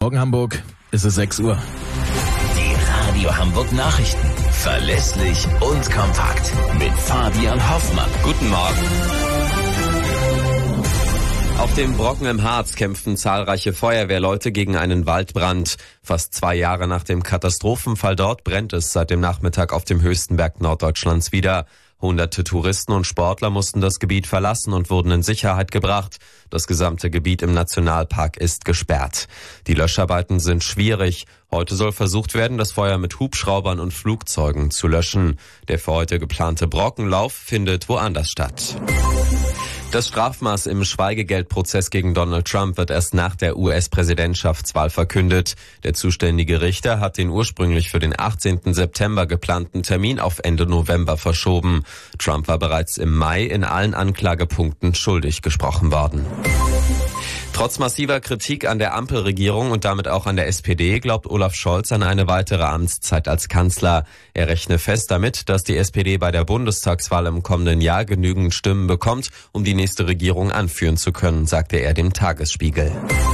Morgen, Hamburg. Es ist 6 Uhr. Die Radio Hamburg Nachrichten. Verlässlich und kompakt. Mit Fabian Hoffmann. Guten Morgen. Auf dem Brocken im Harz kämpften zahlreiche Feuerwehrleute gegen einen Waldbrand. Fast 2 Jahre nach dem Katastrophenfall dort brennt es seit dem Nachmittag auf dem höchsten Berg Norddeutschlands wieder. Hunderte Touristen und Sportler mussten das Gebiet verlassen und wurden in Sicherheit gebracht. Das gesamte Gebiet im Nationalpark ist gesperrt. Die Löscharbeiten sind schwierig. Heute soll versucht werden, das Feuer mit Hubschraubern und Flugzeugen zu löschen. Der für heute geplante Brockenlauf findet woanders statt. Das Strafmaß im Schweigegeldprozess gegen Donald Trump wird erst nach der US-Präsidentschaftswahl verkündet. Der zuständige Richter hat den ursprünglich für den 18. September geplanten Termin auf Ende November verschoben. Trump war bereits im Mai in allen Anklagepunkten schuldig gesprochen worden. Trotz massiver Kritik an der Ampelregierung und damit auch an der SPD glaubt Olaf Scholz an eine weitere Amtszeit als Kanzler. Er rechne fest damit, dass die SPD bei der Bundestagswahl im kommenden Jahr genügend Stimmen bekommt, um die nächste Regierung anführen zu können, sagte er dem Tagesspiegel.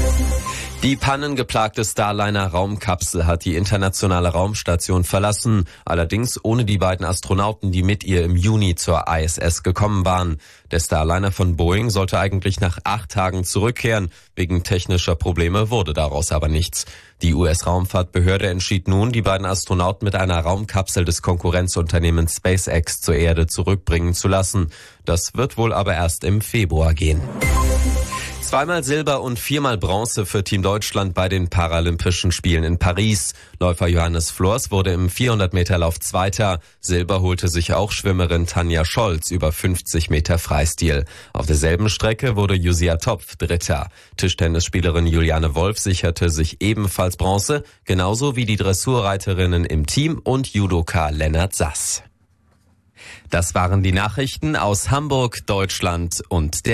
Die pannengeplagte Starliner-Raumkapsel hat die internationale Raumstation verlassen, allerdings ohne die beiden Astronauten, die mit ihr im Juni zur ISS gekommen waren. Der Starliner von Boeing sollte eigentlich nach 8 Tagen zurückkehren. Wegen technischer Probleme wurde daraus aber nichts. Die US-Raumfahrtbehörde entschied nun, die beiden Astronauten mit einer Raumkapsel des Konkurrenzunternehmens SpaceX zur Erde zurückbringen zu lassen. Das wird wohl aber erst im Februar gehen. 2-mal Silber und 4-mal Bronze für Team Deutschland bei den Paralympischen Spielen in Paris. Läufer Johannes Flors wurde im 400-Meter-Lauf Zweiter. Silber holte sich auch Schwimmerin Tanja Scholz über 50 Meter Freistil. Auf derselben Strecke wurde Josia Topf Dritter. Tischtennisspielerin Juliane Wolf sicherte sich ebenfalls Bronze, genauso wie die Dressurreiterinnen im Team und Judoka Lennart Sass. Das waren die Nachrichten aus Hamburg, Deutschland und der